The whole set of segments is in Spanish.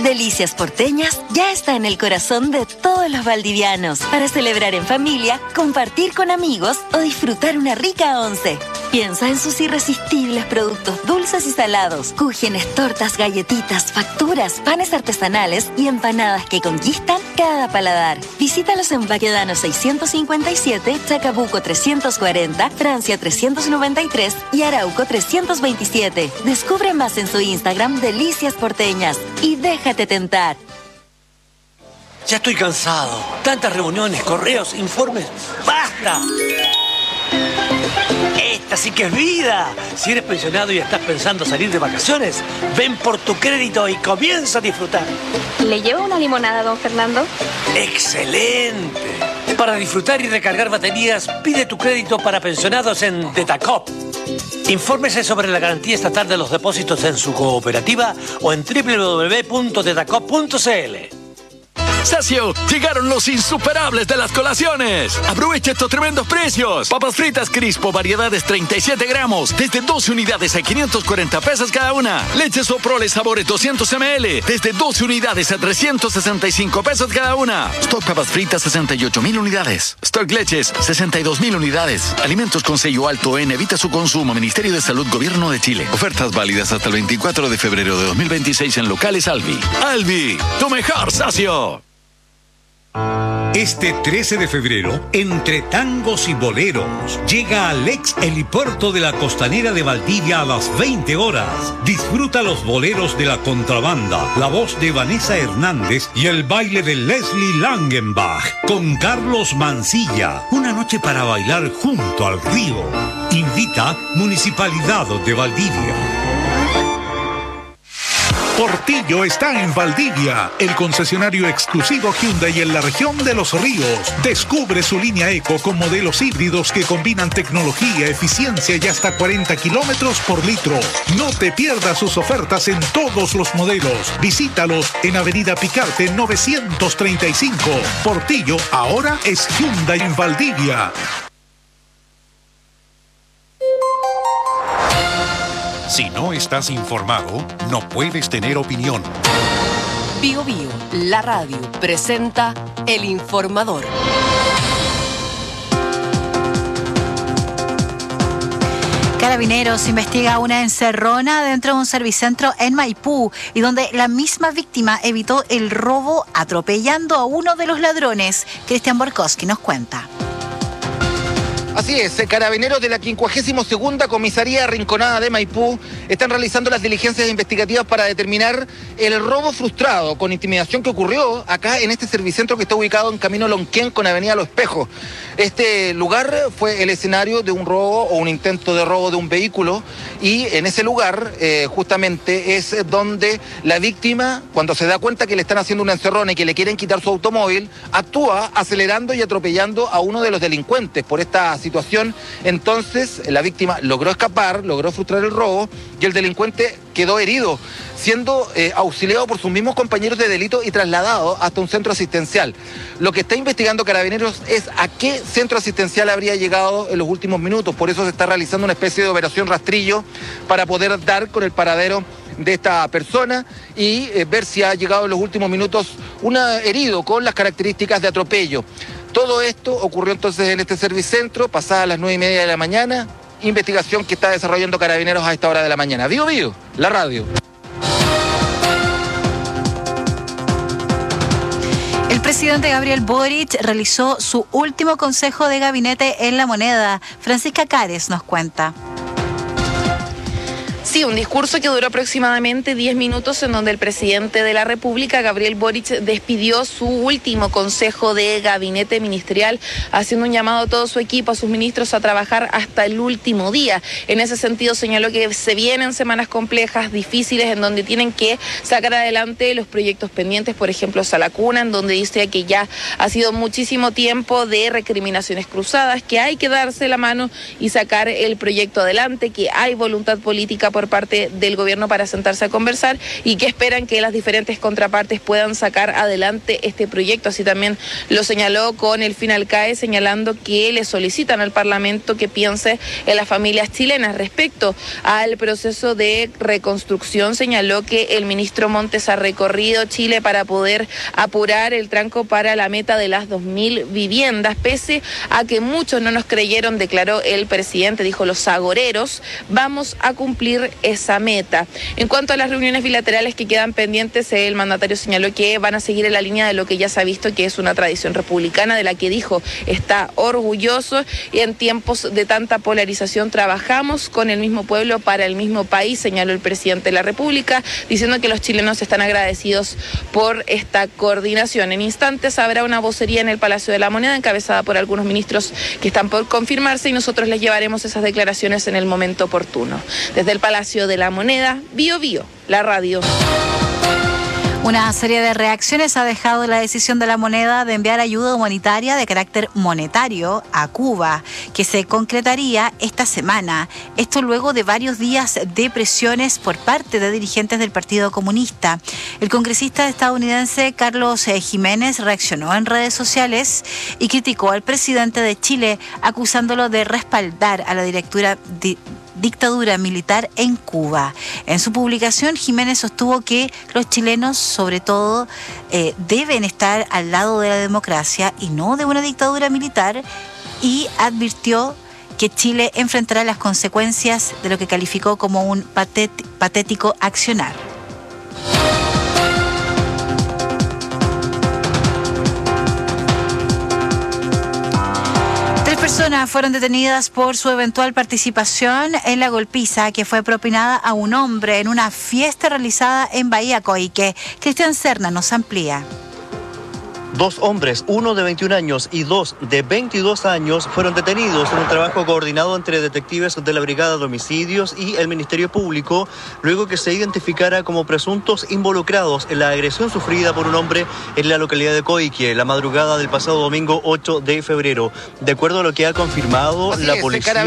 Delicias Porteñas ya está en el corazón de todos los valdivianos para celebrar en familia, compartir con amigos o disfrutar una rica once. Piensa en sus irresistibles productos dulces y salados, cúgenes, tortas, galletitas, facturas, panes artesanales y empanadas que conquistan cada paladar. Visítalos en Baquedano 657, Chacabuco 340, Francia 393 y Arauco 327. Descubre más en su Instagram Delicias Porteñas y déjate tentar. Ya estoy cansado. Tantas reuniones, correos, informes. ¡Basta! Esta sí que es vida. Si eres pensionado y estás pensando salir de vacaciones, ven por tu crédito y comienza a disfrutar. ¿Le llevo una limonada, don Fernando? ¡Excelente! Para disfrutar y recargar baterías, pide tu crédito para pensionados en Detacop. Infórmese sobre la garantía estatal de los depósitos en su cooperativa o en www.detacop.cl. ¡Sacio! ¡Llegaron los insuperables de las colaciones! ¡Aprovecha estos tremendos precios! Papas fritas Crispo, variedades 37 gramos, desde 12 unidades a 540 pesos cada una. Leche Soprole sabores 200 ml, desde 12 unidades a 365 pesos cada una. Stock papas fritas 68,000 unidades. Stock leches 62,000 unidades. Alimentos con sello alto en evita su consumo. Ministerio de Salud, Gobierno de Chile. Ofertas válidas hasta el 24 de febrero de 2026 en locales Alvi. Alvi, tu mejor socio. Este 13 de febrero, entre tangos y boleros, llega al ex helipuerto de la Costanera de Valdivia a las 20 horas. Disfruta los boleros de la contrabanda, la voz de Vanessa Hernández y el baile de Leslie Langenbach con Carlos Mancilla. Una noche para bailar junto al río. Invita Municipalidad de Valdivia. Portillo está en Valdivia, el concesionario exclusivo Hyundai en la región de Los Ríos. Descubre su línea Eco con modelos híbridos que combinan tecnología, eficiencia y hasta 40 kilómetros por litro. No te pierdas sus ofertas en todos los modelos. Visítalos en Avenida Picarte 935. Portillo ahora es Hyundai en Valdivia. Si no estás informado, no puedes tener opinión. Bio Bio, la radio, presenta El Informador. Carabineros investiga una encerrona dentro de un servicentro en Maipú y donde la misma víctima evitó el robo atropellando a uno de los ladrones. Cristian Borkowski nos cuenta. Así es, carabineros de la 52ª Comisaría Rinconada de Maipú están realizando las diligencias investigativas para determinar el robo frustrado con intimidación que ocurrió acá en este servicentro que está ubicado en Camino Lonquén con Avenida Los Espejos. Este lugar fue el escenario de un robo o un intento de robo de un vehículo y en ese lugar justamente es donde la víctima, cuando se da cuenta que le están haciendo una encerrona y que le quieren quitar su automóvil, actúa acelerando y atropellando a uno de los delincuentes. Por esta situación, entonces la víctima logró escapar, logró frustrar el robo y el delincuente quedó herido, siendo auxiliado por sus mismos compañeros de delito y trasladado hasta un centro asistencial. Lo que está investigando Carabineros es a qué centro asistencial habría llegado en los últimos minutos. Por eso se está realizando una especie de operación rastrillo para poder dar con el paradero de esta persona y ver si ha llegado en los últimos minutos un herido con las características de atropello. Todo esto ocurrió entonces en este servicentro, pasadas las 9:30 de la mañana, investigación que está desarrollando Carabineros a esta hora de la mañana. Bio Bio, la radio. El presidente Gabriel Boric realizó su último consejo de gabinete en La Moneda. Francisca Cares nos cuenta. Sí, un discurso que duró aproximadamente 10 minutos en donde el presidente de la República, Gabriel Boric, despidió su último consejo de gabinete ministerial, haciendo un llamado a todo su equipo, a sus ministros, a trabajar hasta el último día. En ese sentido señaló que se vienen semanas complejas, difíciles, en donde tienen que sacar adelante los proyectos pendientes, por ejemplo, Salacuna, en donde dice que ya ha sido muchísimo tiempo de recriminaciones cruzadas, que hay que darse la mano y sacar el proyecto adelante, que hay voluntad política por por parte del gobierno para sentarse a conversar y que esperan que las diferentes contrapartes puedan sacar adelante este proyecto. Así también lo señaló con el Finalcae, señalando que le solicitan al Parlamento que piense en las familias chilenas. Respecto al proceso de reconstrucción, señaló que el ministro Montes ha recorrido Chile para poder apurar el tranco para la meta de las 2.000 viviendas, pese a que muchos no nos creyeron, declaró el presidente. Dijo: los agoreros vamos a cumplir esa meta. En cuanto a las reuniones bilaterales que quedan pendientes, el mandatario señaló que van a seguir en la línea de lo que ya se ha visto, que es una tradición republicana de la que dijo está orgulloso, y en tiempos de tanta polarización trabajamos con el mismo pueblo para el mismo país, señaló el presidente de la República, diciendo que los chilenos están agradecidos por esta coordinación. En instantes habrá una vocería en el Palacio de la Moneda encabezada por algunos ministros que están por confirmarse, y nosotros les llevaremos esas declaraciones en el momento oportuno. Desde el Palacio de la Moneda, Bío Bío, la radio. Una serie de reacciones ha dejado la decisión de la Moneda de enviar ayuda humanitaria de carácter monetario a Cuba, que se concretaría esta semana. Esto luego de varios días de presiones por parte de dirigentes del Partido Comunista. El congresista estadounidense Carlos Jiménez reaccionó en redes sociales y criticó al presidente de Chile, acusándolo de respaldar a la dictadura militar en Cuba. En su publicación, Jiménez sostuvo que los chilenos, sobre todo, deben estar al lado de la democracia y no de una dictadura militar, y advirtió que Chile enfrentará las consecuencias de lo que calificó como un patético accionar. Personas fueron detenidas por su eventual participación en la golpiza que fue propinada a un hombre en una fiesta realizada en Bahía Coique. Cristian Serna nos amplía. 2 hombres, uno de 21 años y 2 de 22 años, fueron detenidos en un trabajo coordinado entre detectives de la Brigada de Homicidios y el Ministerio Público, luego que se identificara como presuntos involucrados en la agresión sufrida por un hombre en la localidad de Coique, la madrugada del pasado domingo 8 de febrero. De acuerdo a lo que ha confirmado la policía,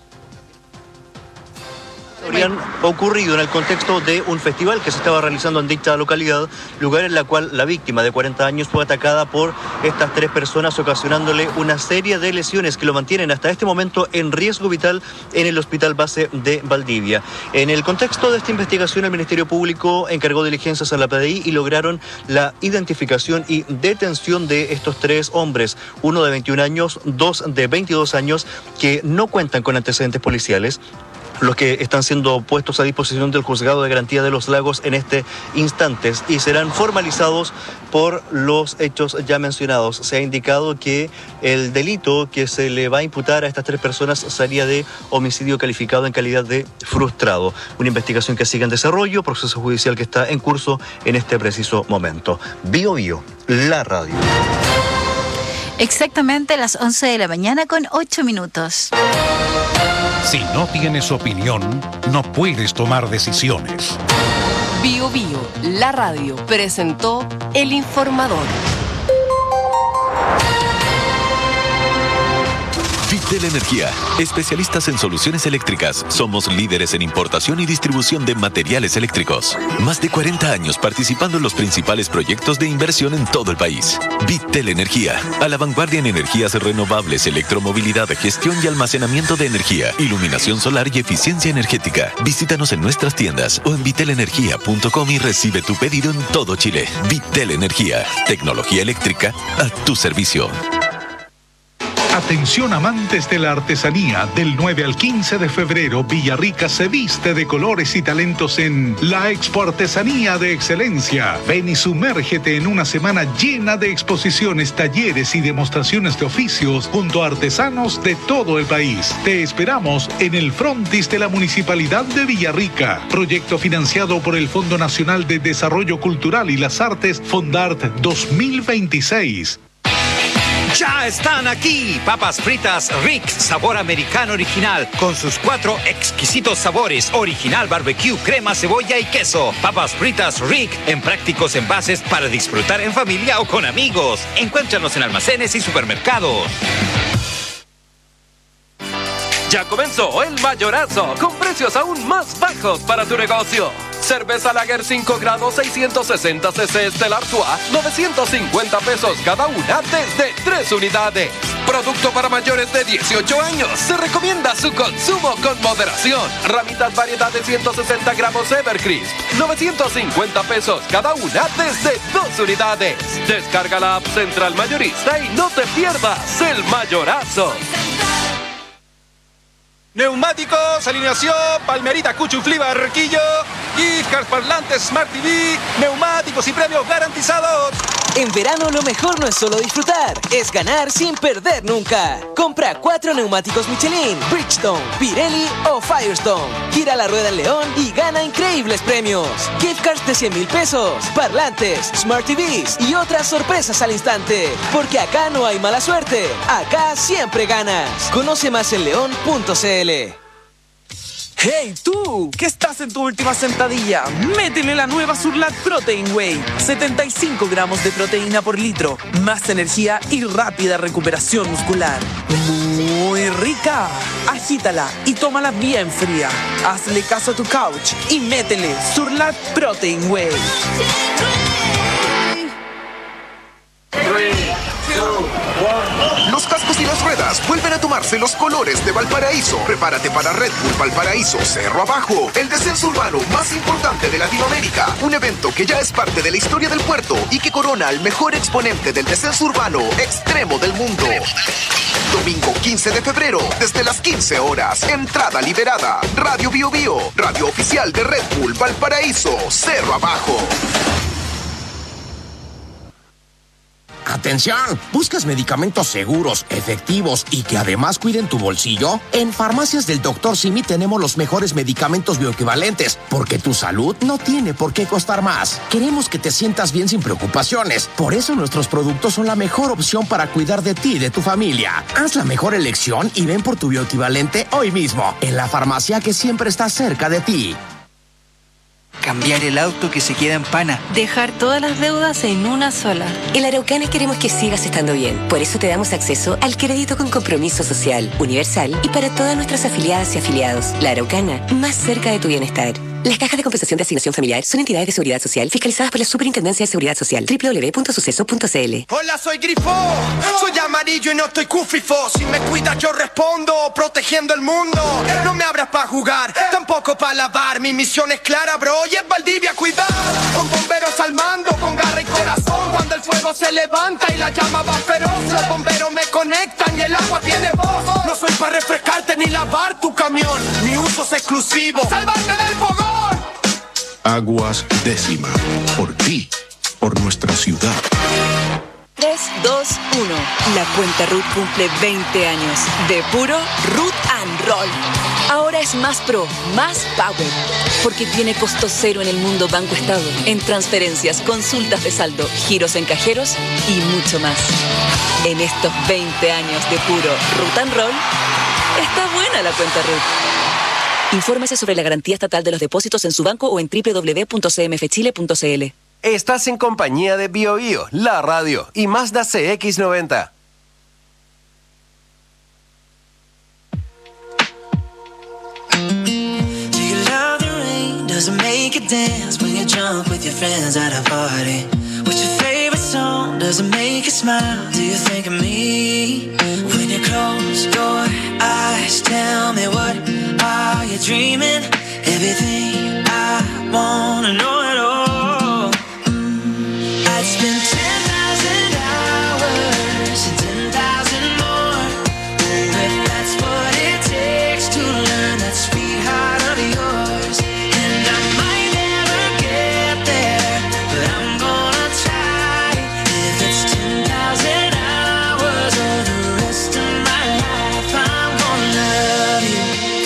habrían ocurrido en el contexto de un festival que se estaba realizando en dicha localidad, lugar en la cual la víctima de 40 años fue atacada por estas 3 personas, ocasionándole una serie de lesiones que lo mantienen hasta este momento en riesgo vital en el Hospital Base de Valdivia. En el contexto de esta investigación, el Ministerio Público encargó diligencias a la PDI y lograron la identificación y detención de estos 3 hombres, uno de 21 años, 2 de 22 años, que no cuentan con antecedentes policiales, los que están siendo puestos a disposición del Juzgado de Garantía de los Lagos en este instante y serán formalizados por los hechos ya mencionados. Se ha indicado que el delito que se le va a imputar a estas 3 personas sería de homicidio calificado en calidad de frustrado. Una investigación que sigue en desarrollo, proceso judicial que está en curso en este preciso momento. Bío Bío, la radio. Exactamente las 11 de la mañana con 8 minutos. Si no tienes opinión, no puedes tomar decisiones. Bío Bío, la radio, presentó El Informador. Vitel Energía, especialistas en soluciones eléctricas. Somos líderes en importación y distribución de materiales eléctricos. Más de 40 años participando en los principales proyectos de inversión en todo el país. Vitel Energía, a la vanguardia en energías renovables, electromovilidad, gestión y almacenamiento de energía, iluminación solar y eficiencia energética. Visítanos en nuestras tiendas o en vitelenergia.com y recibe tu pedido en todo Chile. Vitel Energía, tecnología eléctrica a tu servicio. Atención amantes de la artesanía, del 9 al 15 de febrero, Villarrica se viste de colores y talentos en la Expo Artesanía de Excelencia. Ven y sumérgete en una semana llena de exposiciones, talleres y demostraciones de oficios junto a artesanos de todo el país. Te esperamos en el frontis de la Municipalidad de Villarrica. Proyecto financiado por el Fondo Nacional de Desarrollo Cultural y las Artes, Fondart 2026. Ya están aquí, papas fritas Rick, sabor americano original, con sus 4 exquisitos sabores, original barbecue, crema, cebolla y queso. Papas fritas Rick, en prácticos envases para disfrutar en familia o con amigos. Encuéntranos en almacenes y supermercados. Ya comenzó el mayorazo, con precios aún más bajos para tu negocio. Cerveza Lager 5 grados 660 cc Stella Artois, 950 pesos cada una desde 3 unidades. Producto para mayores de 18 años. Se recomienda su consumo con moderación. Ramitas variedad de 160 gramos Evercrisp, 950 pesos cada una desde 2 unidades. Descarga la app Central Mayorista y no te pierdas el mayorazo. Neumáticos, alineación, Palmerita, Cuchuflí, Barquillo, gift cards, parlantes, Smart TV, neumáticos y premios garantizados. En verano lo mejor no es solo disfrutar, es ganar sin perder nunca. Compra 4 neumáticos Michelin, Bridgestone, Pirelli o Firestone. Gira la rueda en León y gana increíbles premios. Gift cards de 100,000 pesos, parlantes, Smart TVs y otras sorpresas al instante. Porque acá no hay mala suerte, acá siempre ganas. Conoce más en león.cl. ¡Hey tú! ¿Qué estás en tu última sentadilla? Métele la nueva Surlat Protein Whey. 75 gramos de proteína por litro. Más energía y rápida recuperación muscular. Muy rica. Agítala y tómala bien fría. Hazle caso a tu couch y métele Surlat Protein Whey. 3, 2, 1. Los cascos y las ruedas vuelven a tomarse los colores de Valparaíso. Prepárate para Red Bull Valparaíso Cerro Abajo, el descenso urbano más importante de Latinoamérica. Un evento que ya es parte de la historia del puerto y que corona al mejor exponente del descenso urbano extremo del mundo. Domingo 15 de febrero, desde las 15 horas. Entrada liberada. Radio Bio Bio, radio oficial de Red Bull Valparaíso Cerro Abajo. ¡Atención! ¿Buscas medicamentos seguros, efectivos y que además cuiden tu bolsillo? En Farmacias del Dr. Simi tenemos los mejores medicamentos bioequivalentes, porque tu salud no tiene por qué costar más. Queremos que te sientas bien sin preocupaciones. Por eso nuestros productos son la mejor opción para cuidar de ti y de tu familia. Haz la mejor elección y ven por tu bioequivalente hoy mismo, en la farmacia que siempre está cerca de ti. Cambiar el auto que se queda en pana. Dejar todas las deudas en una sola. En La Araucana queremos que sigas estando bien. Por eso te damos acceso al crédito con compromiso social, universal y para todas nuestras afiliadas y afiliados. La Araucana, más cerca de tu bienestar. Las cajas de compensación de asignación familiar son entidades de seguridad social fiscalizadas por la Superintendencia de Seguridad Social. www.suceso.cl. Hola, soy Grifo. Soy amarillo y no estoy cufifo. Si me cuidas yo respondo, protegiendo el mundo. No me abras para jugar, tampoco para lavar. Mi misión es clara, bro, y es Valdivia cuidar. Con bomberos al mando, con garra y corazón. Cuando el fuego se levanta y la llama va feroz, los bomberos me conectan y el agua tiene voz. No soy para refrescarte ni lavar tu camión. Mi uso es exclusivo, salvarte del fogón. Aguas Décima. Por ti, por nuestra ciudad. 3, 2, 1. La cuenta RUT cumple 20 años. De puro Root and Roll. Ahora es más pro, más power. Porque tiene costo cero en el mundo Banco Estado. En transferencias, consultas de saldo, giros en cajeros y mucho más. En estos 20 años de puro Root and Roll, está buena la cuenta RUT. Infórmese sobre la garantía estatal de los depósitos en su banco o en www.cmfchile.cl. Estás en compañía de Bio Bio, la radio y Mazda CX-90. Do you love the rain? Does it make you dance when you're drunk with your friends at a party? What's your favorite song? Does it make you smile? Do you think of me? When you close your eyes, tell me what are you dreaming? Everything I wanna know at all. I'd spend 10,000 hours and 10,000 more. If that's what it takes to learn that sweetheart of yours. And I might never get there, but I'm gonna try. If it's 10,000 hours or the rest of my life, I'm gonna love you.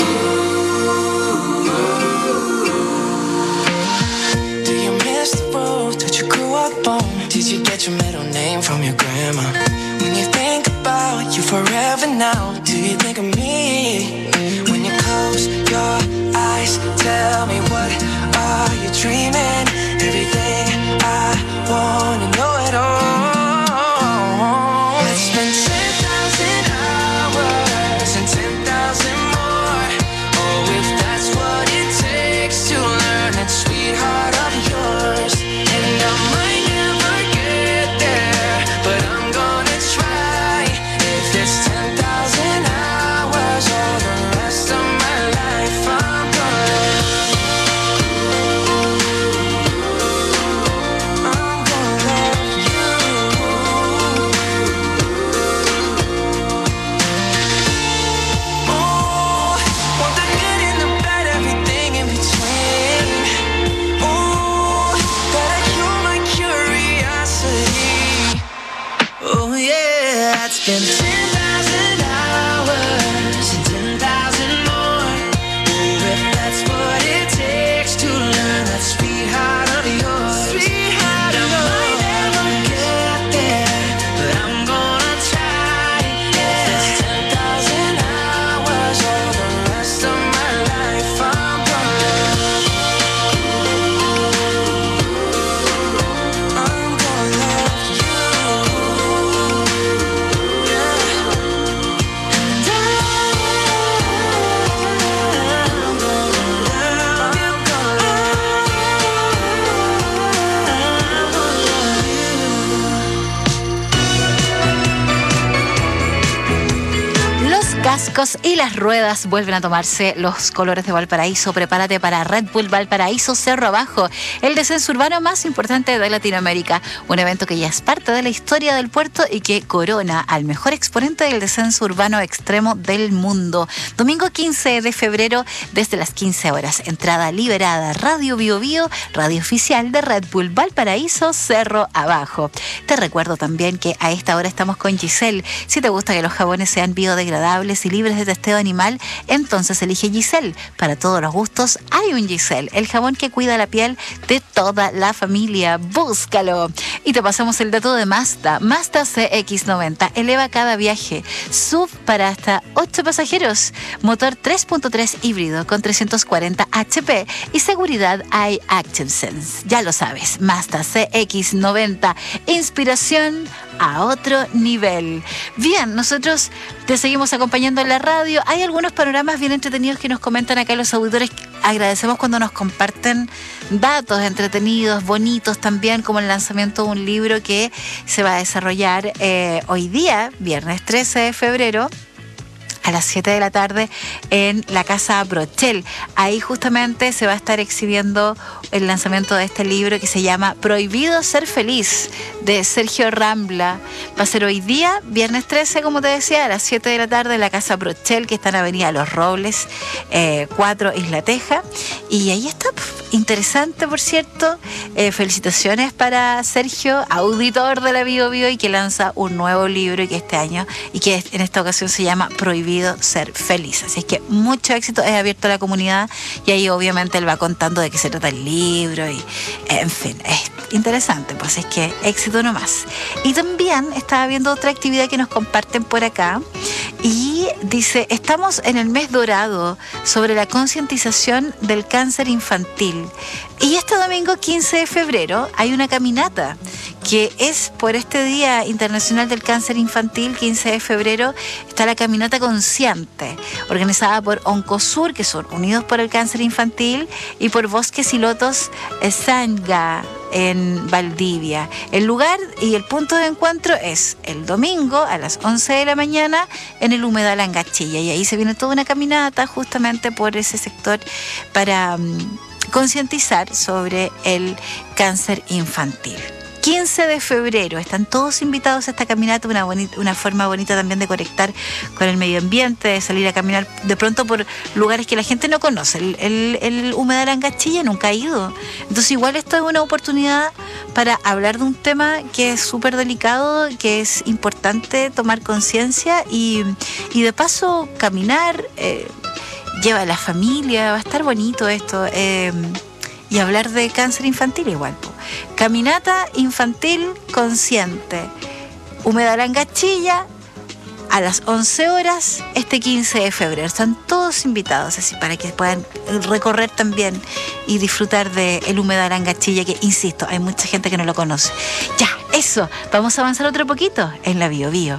Do you miss the road that you grew up on? Did you get your middle name from your grandma? When you think about you forever now, do you think of me? When you close your eyes, tell me what are you dreaming? Everything I wanna know at all. Let's spend 10,000 hours and 10,000 more. cascos y las ruedas vuelven a tomarse los colores de Valparaíso. Prepárate para Red Bull Valparaíso Cerro Abajo, el descenso urbano más importante de Latinoamérica. Un evento que ya es parte de la historia del puerto y que corona al mejor exponente del descenso urbano extremo del mundo. Domingo 15 de febrero, desde las 15 horas. Entrada liberada. Radio Bio Bio, radio oficial de Red Bull Valparaíso Cerro Abajo. Te recuerdo también que a esta hora estamos con Giselle. Si te gusta que los jabones sean biodegradables y libres de testeo animal, entonces elige Giselle. Para todos los gustos hay un Giselle, el jabón que cuida la piel de toda la familia. Búscalo. Y te pasamos el dato de Mazda. Mazda CX-90 eleva cada viaje. SUV para hasta 8 pasajeros. Motor 3.3 híbrido con 340 HP y seguridad iActionSense. Ya lo sabes, Mazda CX-90. Inspiración a otro nivel. Bien, nosotros te seguimos acompañando en la radio. Hay algunos panoramas bien entretenidos que nos comentan acá los auditores. Agradecemos cuando nos comparten datos entretenidos, bonitos también, como el lanzamiento de un libro que se va a desarrollar hoy día, viernes 13 de febrero, a las 7 de la tarde en la Casa Brochel. Ahí justamente se va a estar exhibiendo el lanzamiento de este libro que se llama Prohibido Ser Feliz, de Sergio Rambla. Va a ser hoy día, viernes 13, como te decía, a las 7 de la tarde en la Casa Brochel, que está en Avenida Los Robles, 4 Isla Teja. Y ahí está, interesante, por cierto. Felicitaciones para Sergio, auditor de la Bio Bio, y que lanza un nuevo libro y que este año, y que en esta ocasión se llama Prohibido Ser Feliz. Así es que mucho éxito, es abierto a la comunidad y ahí obviamente él va contando de qué se trata el libro y en fin, es interesante, pues es que éxito nomás. Y también estaba viendo otra actividad que nos comparten por acá y dice, estamos en el mes dorado sobre la concientización del cáncer infantil y este domingo 15 de febrero hay una caminata que es por este Día Internacional del Cáncer Infantil. 15 de febrero está la Caminata Consciente, organizada por Oncosur, que son Unidos por el Cáncer Infantil, y por Bosques y Lotos Sanga en Valdivia. El lugar y el punto de encuentro es el domingo a las 11 de la mañana en el Humedal Angachilla, y ahí se viene toda una caminata justamente por ese sector para concientizar sobre el cáncer infantil. 15 de febrero, están todos invitados a esta caminata, una forma bonita también de conectar con el medio ambiente, de salir a caminar de pronto por lugares que la gente no conoce. El Humedal Angachilla nunca ha ido. Entonces igual esto es una oportunidad para hablar de un tema que es súper delicado, que es importante tomar conciencia y de paso caminar, lleva a la familia, va a estar bonito esto. Y hablar de cáncer infantil igual. Caminata infantil consciente. Humedal Angachilla a las 11 horas este 15 de febrero. Están todos invitados así para que puedan recorrer también y disfrutar del Humedal Angachilla, que insisto, hay mucha gente que no lo conoce. Ya, eso. Vamos a avanzar otro poquito en la Bio Bio.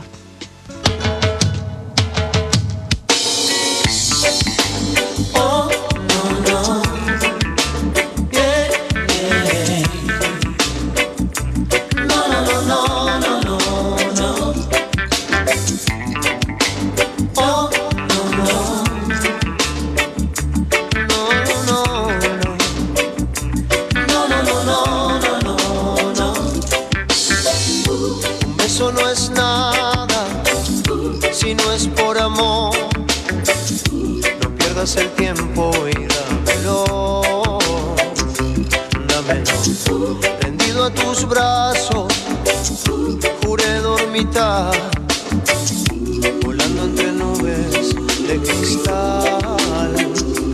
El tiempo y dámelo, rendido a tus brazos, juré dormitar, volando entre nubes de cristal,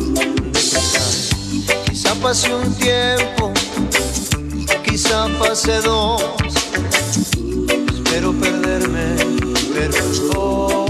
Quizá pase un tiempo, quizá pase dos, espero perderme, pero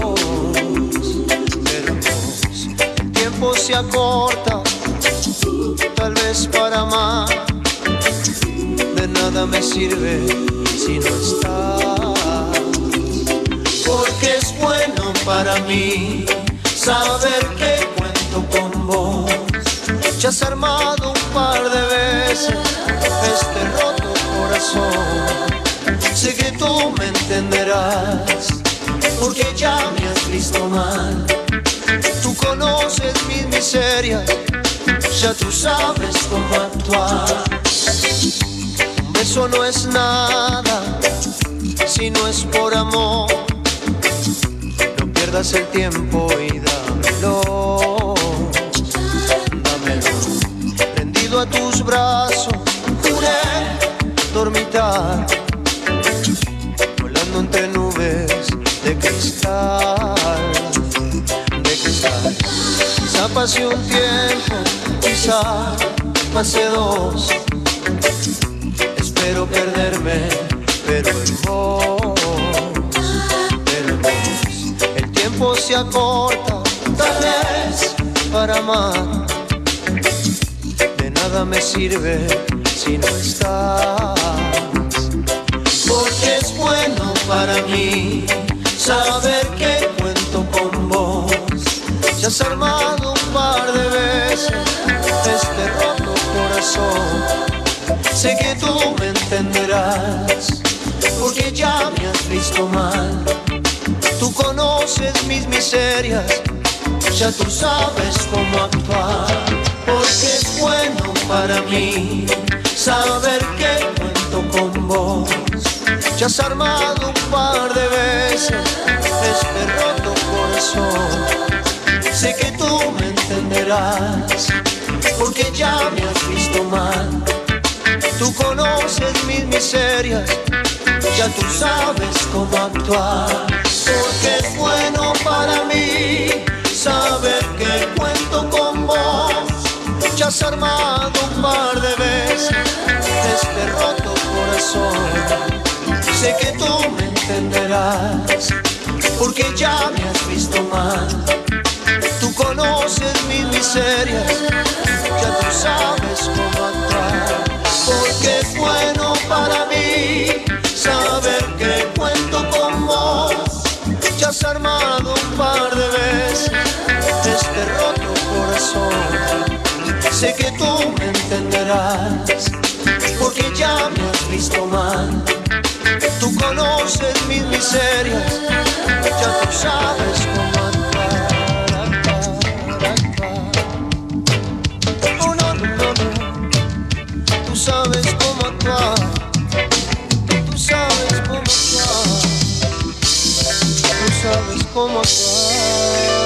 se acorta, tal vez para más. De nada me sirve si no estás, porque es bueno para mí saber que cuento con vos. Ya has armado un par de veces este roto corazón. Sé que tú me entenderás, porque ya me has visto mal. Tú conoces mis miserias, ya tú sabes cómo actuar. Un beso no es nada si no es por amor. No pierdas el tiempo y dámelo, dámelo. Rendido a tus brazos, juré dormitar, volando entre nubes de cristal, de cristal. Quizá pase un tiempo, quizá pase dos. Espero perderme, pero en vos, el tiempo se acorta, tal vez para amar. De nada me sirve si no estás, porque es bueno para mí saber que cuento con vos. Ya has armado un par de veces este roto corazón. Sé que tú me entenderás, porque ya me has visto mal. Tú conoces mis miserias, ya tú sabes cómo actuar. Porque es bueno para mí saber que cuento con vos. Ya has armado un par de veces este roto corazón. Sé que tú me entenderás, porque ya me has visto mal. Tú conoces mis miserias, ya tú sabes cómo actuar. Porque es bueno para mí saber que cuento con vos. Ya has armado un par de veces este roto corazón. Sé que tú me entenderás, porque ya me has visto mal. Tú conoces mis miserias, ya tú sabes cómo actuar. Porque es bueno para mí saber que cuento con vos. Ya has armado un par de veces este roto corazón. Sé que tú me entenderás, porque ya me has visto mal. Tú conoces mis miserias, ya tú sabes cómo actuar. Oh, no, no, no, no. Tú sabes cómo actuar. Tú sabes cómo actuar. Tú sabes cómo actuar.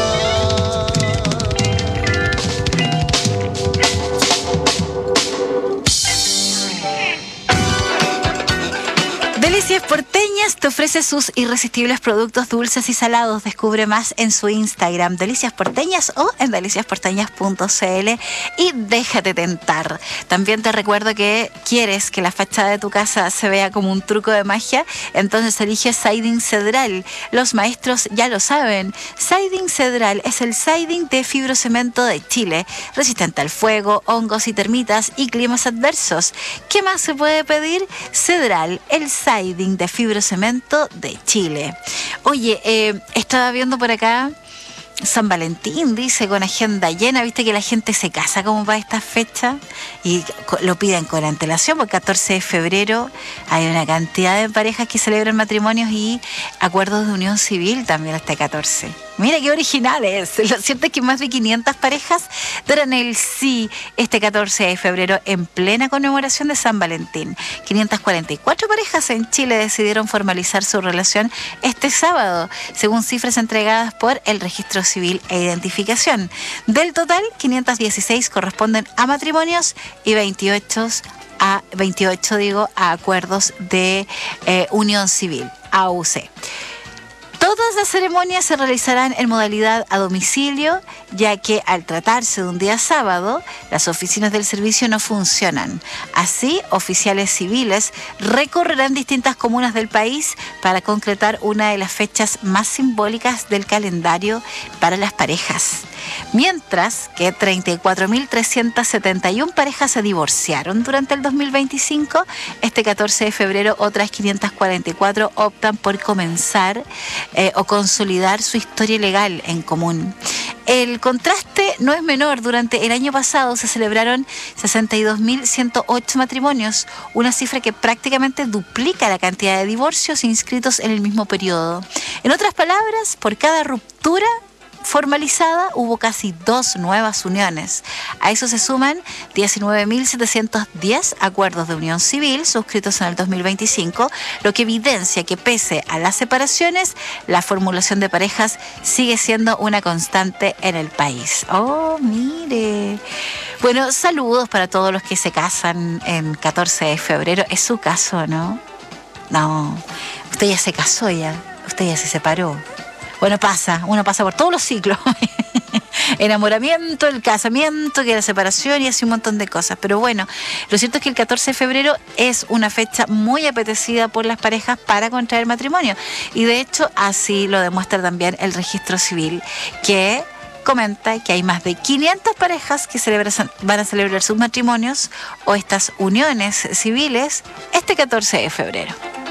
Delicias Porteñas te ofrece sus irresistibles productos dulces y salados. Descubre más en su Instagram, Delicias Porteñas, o en deliciasporteñas.cl, y déjate tentar. También te recuerdo que quieres que la fachada de tu casa se vea como un truco de magia, entonces elige Siding Cedral. Los maestros ya lo saben. Siding Cedral es el siding de fibrocemento de Chile, resistente al fuego, hongos y termitas y climas adversos. ¿Qué más se puede pedir? Cedral, el siding de fibrocemento de Chile. Oye, estaba viendo por acá San Valentín, dice, con agenda llena. Viste que la gente se casa como para esta fecha y lo piden con antelación, porque el 14 de febrero hay una cantidad de parejas que celebran matrimonios y acuerdos de unión civil también hasta el 14. Mira qué originales. Lo cierto es que más de 500 parejas darán el sí este 14 de febrero en plena conmemoración de San Valentín. 544 parejas en Chile decidieron formalizar su relación este sábado, según cifras entregadas por el Registro Civil e Identificación. Del total, 516 corresponden a matrimonios y 28 a acuerdos de unión civil, AUC. Todas las ceremonias se realizarán en modalidad a domicilio, ya que al tratarse de un día sábado, las oficinas del servicio no funcionan. Así, oficiales civiles recorrerán distintas comunas del país para concretar una de las fechas más simbólicas del calendario para las parejas. Mientras que 34.371 parejas se divorciaron durante el 2025, este 14 de febrero otras 544 optan por comenzar o consolidar su historia legal en común. El contraste no es menor. Durante el año pasado se celebraron 62.108 matrimonios, una cifra que prácticamente duplica la cantidad de divorcios inscritos en el mismo periodo. En otras palabras, por cada ruptura formalizada, hubo casi 2 nuevas uniones. A eso se suman 19.710 acuerdos de unión civil suscritos en el 2025, lo que evidencia que pese a las separaciones, la formulación de parejas sigue siendo una constante en el país. ¡Oh, mire! Bueno, saludos para todos los que se casan en 14 de febrero. Es su caso, ¿no? No, usted ya se casó ya, usted ya se separó. Bueno, uno pasa por todos los ciclos. Enamoramiento, el casamiento, que la separación y así un montón de cosas. Pero bueno, lo cierto es que el 14 de febrero es una fecha muy apetecida por las parejas para contraer matrimonio. Y de hecho, así lo demuestra también el registro civil, que comenta que hay más de 500 parejas que van a celebrar sus matrimonios o estas uniones civiles este 14 de febrero.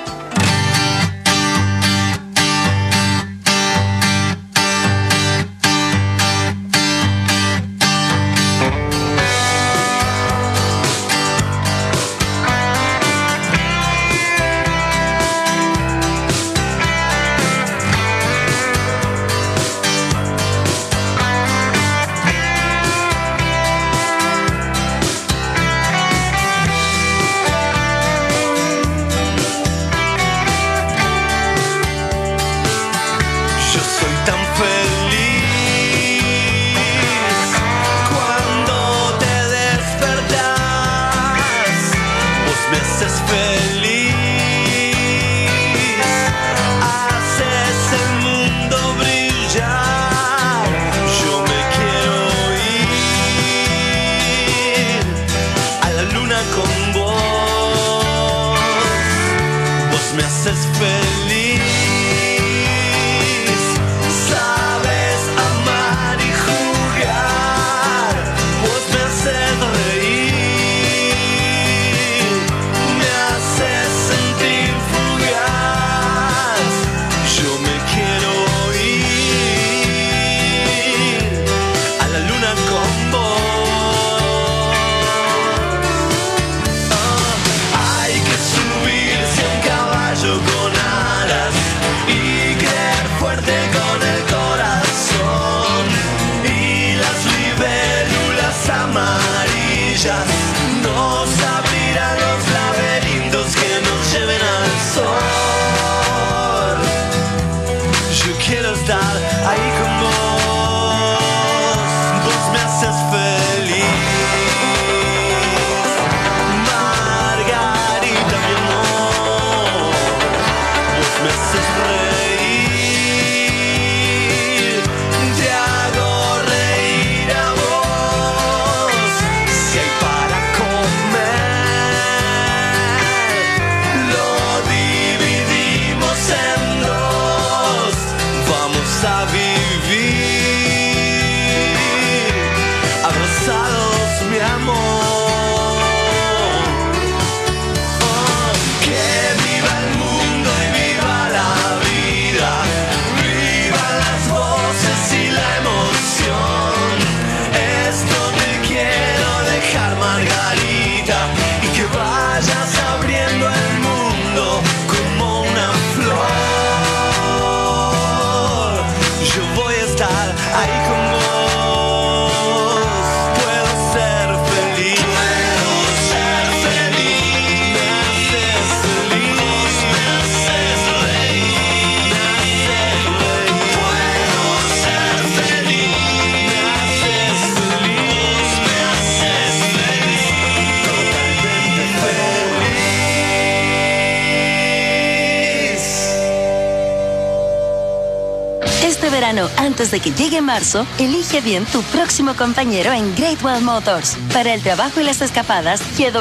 Antes de que llegue marzo, elige bien tu próximo compañero en Great Wall Motors. Para el trabajo y las escapadas,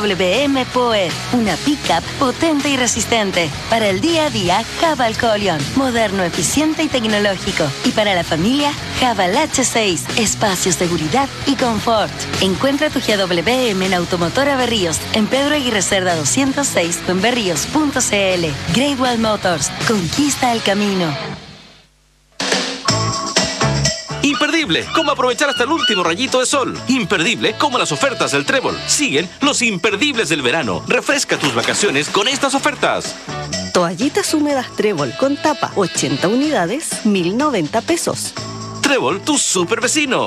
GWM Power, una pickup potente y resistente. Para el día a día, Haval Colion, moderno, eficiente y tecnológico. Y para la familia, Haval H6, espacio, seguridad y confort. Encuentra tu GWM en Automotora Berríos, en Pedro Aguirre Cerda 206 o en berríos.cl. Great Wall Motors, conquista el camino. Imperdible, cómo aprovechar hasta el último rayito de sol. Imperdible, como las ofertas del Trébol. Siguen los imperdibles del verano. Refresca tus vacaciones con estas ofertas. Toallitas húmedas Trébol con tapa, 80 unidades, 1.090 pesos. Trébol, tu super vecino.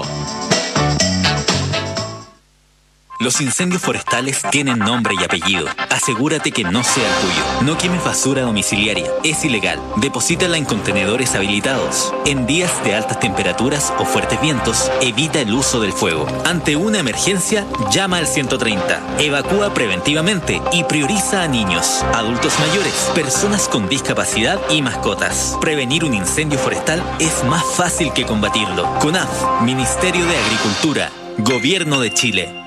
Los incendios forestales tienen nombre y apellido. Asegúrate que no sea el tuyo. No quemes basura domiciliaria. Es ilegal. Deposítala en contenedores habilitados. En días de altas temperaturas o fuertes vientos, evita el uso del fuego. Ante una emergencia, llama al 130. Evacúa preventivamente y prioriza a niños, adultos mayores, personas con discapacidad y mascotas. Prevenir un incendio forestal es más fácil que combatirlo. CONAF, Ministerio de Agricultura, Gobierno de Chile.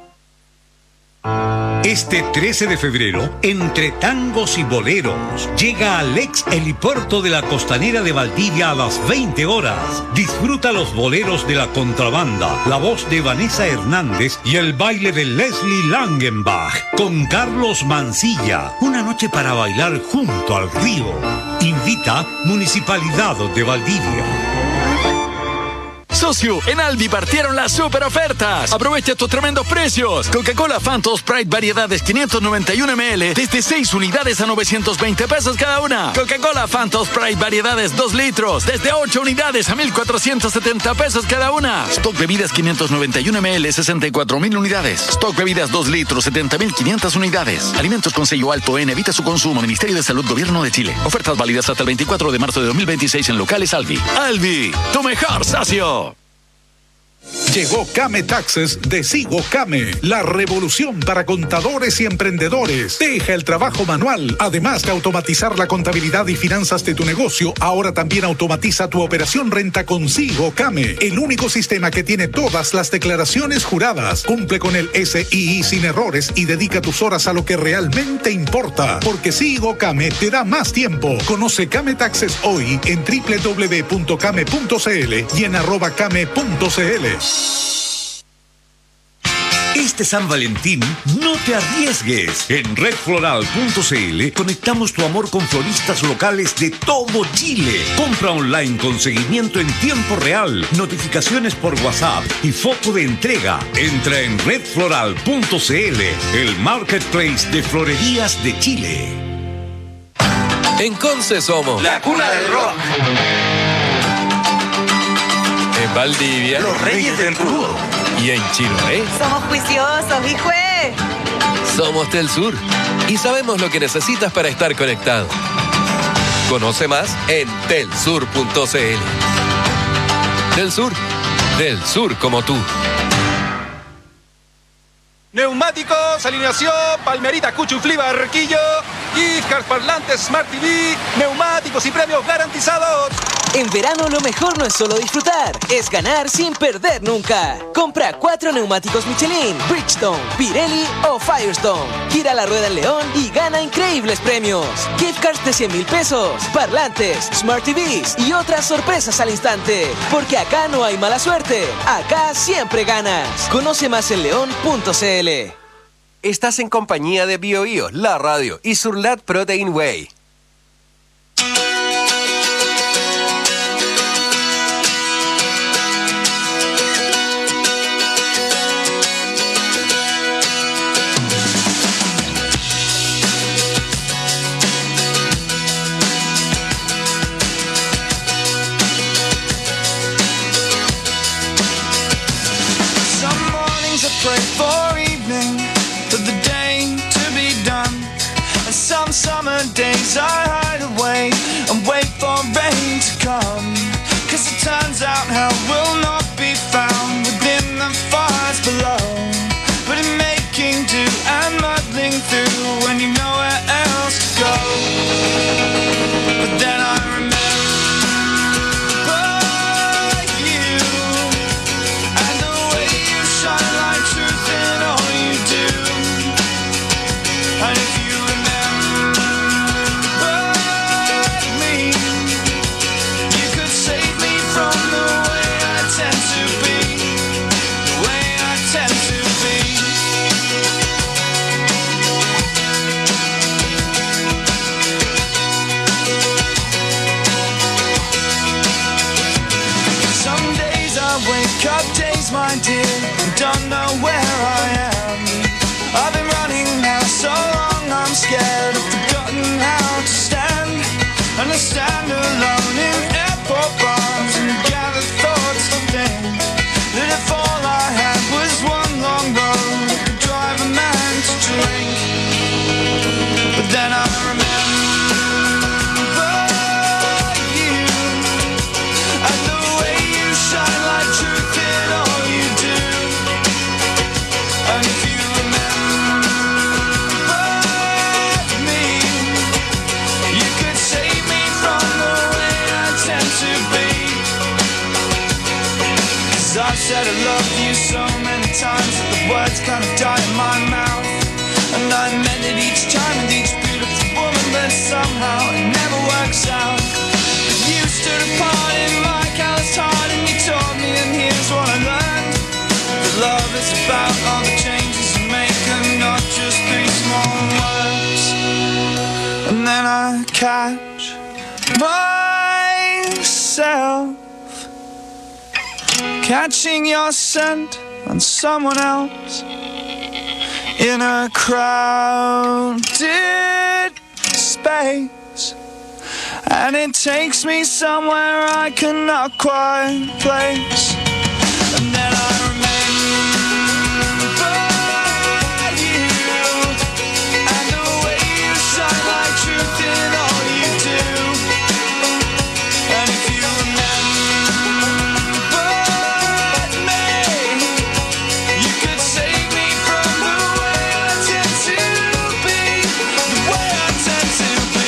Este 13 de febrero, entre tangos y boleros, llega al ex helipuerto de la Costanera de Valdivia a las 20 horas. Disfruta los boleros de la contrabanda, la voz de Vanessa Hernández y el baile de Leslie Langenbach con Carlos Mancilla. Una noche para bailar junto al río. Invita Municipalidad de Valdivia. Socio, en Aldi partieron las super ofertas. Aprovecha estos tremendos precios. Coca-Cola Phantom Sprite variedades 591 ml desde 6 unidades a 920 pesos cada una. Coca-Cola Phantom Sprite variedades 2 litros desde 8 unidades a 1,470 pesos cada una. Stock bebidas 591 ml 64.000 unidades. Stock bebidas 2 litros 70.500 unidades. Alimentos con sello alto N. Evita su consumo. Ministerio de Salud, Gobierno de Chile. Ofertas válidas hasta el 24 de marzo de 2026 en locales Aldi. Aldi, tu mejor socio. Llegó Came Taxes de Sigo Came, la revolución para contadores y emprendedores. Deja el trabajo manual. Además de automatizar la contabilidad y finanzas de tu negocio, ahora también automatiza tu operación renta con Sigo Came, el único sistema que tiene todas las declaraciones juradas. Cumple con el SII sin errores y dedica tus horas a lo que realmente importa, porque Sigo Came te da más tiempo. Conoce Came Taxes hoy en www.came.cl y en @came.cl. Este San Valentín, no te arriesgues. En redfloral.cl conectamos tu amor con floristas locales de todo Chile. Compra online con seguimiento en tiempo real, notificaciones por WhatsApp y foto de entrega. Entra en redfloral.cl, el marketplace de florerías de Chile. En Conce somos la cuna del rock. En Valdivia, los reyes del rudo. Y en Chiloé, somos juiciosos, hijo. Somos Tel Sur y sabemos lo que necesitas para estar conectado. Conoce más en telsur.cl. Del Sur como tú. Neumáticos, alineación, Palmerita, Cuchuflí, Barquillo, gift parlantes, Smart TV, neumáticos y premios garantizados. En verano lo mejor no es solo disfrutar, es ganar sin perder nunca. Compra 4 neumáticos Michelin, Bridgestone, Pirelli o Firestone. Gira la rueda en León y gana increíbles premios. Gift cards de 100.000 pesos, parlantes, Smart TVs y otras sorpresas al instante. Porque acá no hay mala suerte, acá siempre ganas. Conoce más en león.cl. Estás en compañía de BioBio, la radio y Surlat Protein Whey. Pray for evening, for the day to be done. And some summer days I hide away and wait for rain to come. Cause it turns out hell will not be found within the fires below. But in making do and muddling through when you know where else to go. But then I remember you and the way you shine like truth in all you do. And if you remember me, you could save me from the way I tend to be, the way I tend to be. Some days I wake up, days my dear, and don't know where I am. I've been running now so long I'm scared, I've forgotten how to stand. And I stand alone in airport bars and gather thoughts said I love you so many times that the words kind of die in my mouth. And I meant it each time with each beautiful woman, but somehow it never works out. But you stood apart in my callous heart, and you taught me, and here's what I learned. That love is about all the changes you make, and not just three small words. And then I catch myself catching your scent on someone else in a crowded space, and it takes me somewhere I cannot quite place. And then I remember you and the way you shine like truth in all you do. And if you remember me, you could save me from the way I tend to be, the way I tend to be.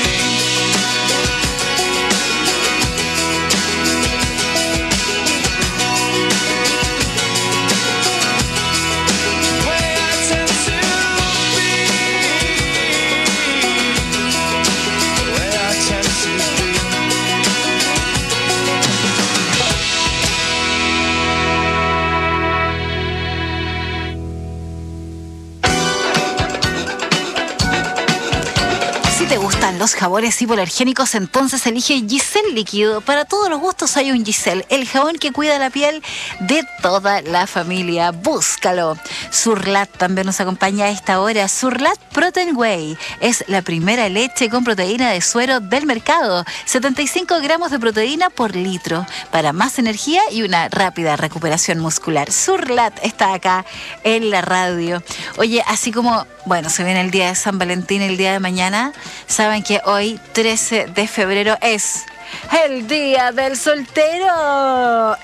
Los jabones hipoalergénicos, entonces elige Giselle Líquido. Para todos los gustos hay un Giselle, el jabón que cuida la piel de toda la familia. Búscalo. Surlat también nos acompaña a esta hora. Surlat Protein Whey es la primera leche con proteína de suero del mercado. 75 gramos de proteína por litro para más energía y una rápida recuperación muscular. Surlat está acá en la radio. Oye, así como, bueno, se viene el día de San Valentín el día de mañana, saben que hoy, 13 de febrero, es el Día del Soltero.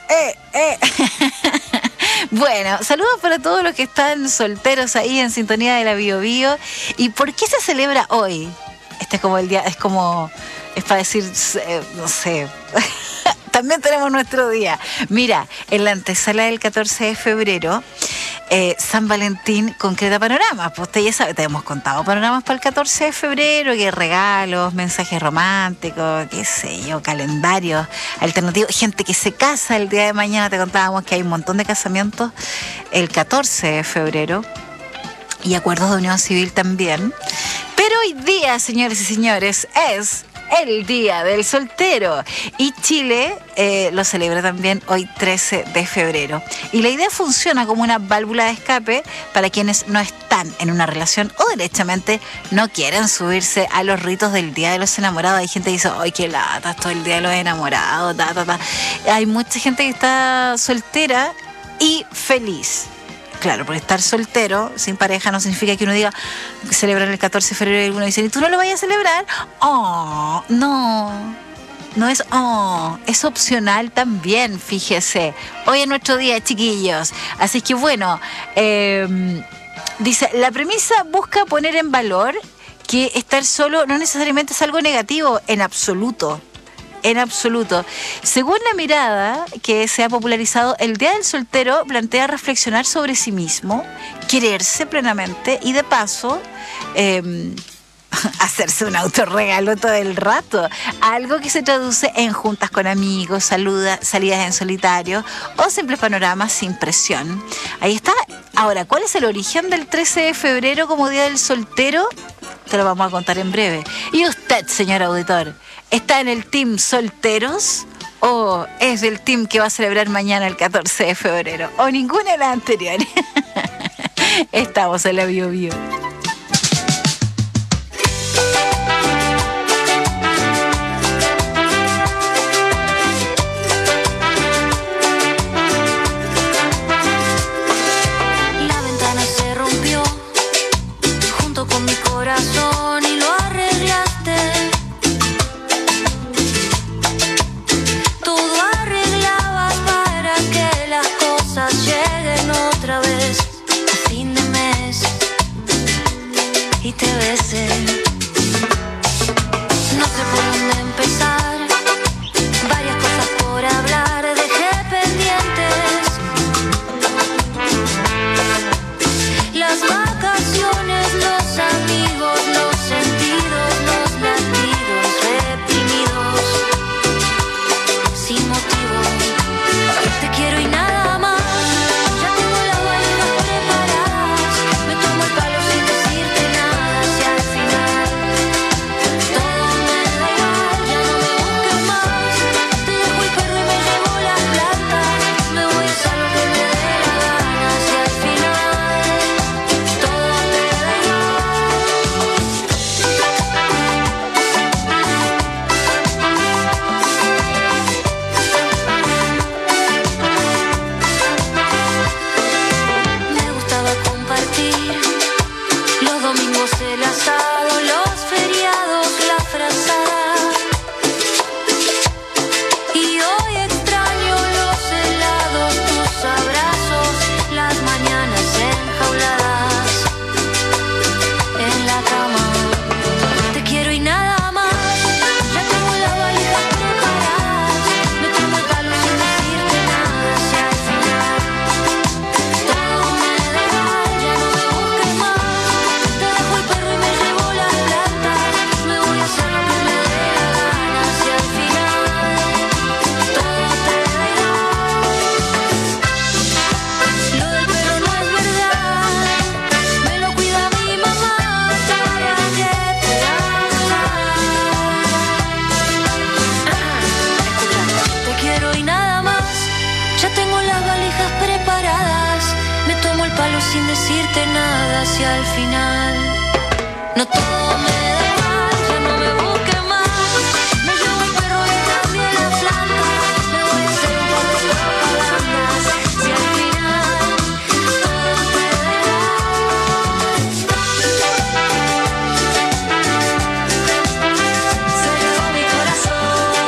Bueno, saludos para todos los que están solteros ahí en sintonía de la Bio Bio. ¿Y por qué se celebra hoy? Este es como el día, es para decir, no sé... También tenemos nuestro día. Mira, en la antesala del 14 de febrero, San Valentín concreta panoramas. Pues usted ya sabe, te hemos contado panoramas para el 14 de febrero, que regalos, mensajes románticos, qué sé yo, calendarios alternativos, gente que se casa el día de mañana. Te contábamos que hay un montón de casamientos el 14 de febrero y acuerdos de unión civil también. Pero hoy día, señores y señores, es el Día del Soltero. Y Chile lo celebra también hoy, 13 de febrero. Y la idea funciona como una válvula de escape para quienes no están en una relación o derechamente no quieren subirse a los ritos del Día de los Enamorados. Hay gente que dice, ¡ay, qué lata! Todo el Día de los Enamorados, Hay mucha gente que está soltera y feliz. Claro, porque estar soltero, sin pareja, no significa que uno diga celebrar el 14 de febrero y uno dice, ¿y tú no lo vayas a celebrar? Oh, no es es opcional también, fíjese. Hoy es nuestro día, chiquillos. Así que bueno, dice, la premisa busca poner en valor que estar solo no necesariamente es algo negativo, en absoluto. En absoluto. Según la mirada que se ha popularizado, el Día del Soltero plantea reflexionar sobre sí mismo, quererse plenamente y de paso hacerse un autorregalo todo el rato. Algo que se traduce en juntas con amigos, salidas en solitario o simples panoramas sin presión. Ahí está. Ahora, ¿cuál es el origen del 13 de febrero como Día del Soltero? Te lo vamos a contar en breve. Y usted, señor auditor, ¿está en el team solteros o es del team que va a celebrar mañana el 14 de febrero? O ninguna de las anteriores. Estamos en la Bio Bio. La ventana se rompió junto con mi corazón y lo arreglaste. Todo arreglabas para que las cosas lleguen otra vez a fin de mes y te besé. No sé por dónde empezar, varias cosas por hablar, dejé pendientes el asado, los feriados, la frazada. Y hoy extraño los helados, tus abrazos, las mañanas enjauladas en la cama. Te quiero y nada más. Ya tengo las valijas preparadas. Me tomo el palo sin decirte nada. Hacia el final todo me da igual, ya no me busques más. Te dejo el perro y me llevo las plantas. Me voy a hacer lo que me dé la gana. Hacia el final todo te da igual. Lo del perro no es verdad. Me lo cuida mi mamá para que te Te quiero y nada más. Ya tengo las valijas preparadas. Me tomo el palo sin decirte nada. Hacia el final no todo me da igual, ya no me busques más. Me llevo el perro y también las plantas. Me voy a hacer un par de propagandas. Si al final todo te da igual. Se llevó mi corazón.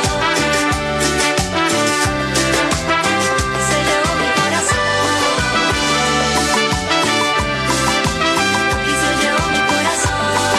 Se llevó mi corazón. Y se llevó mi corazón.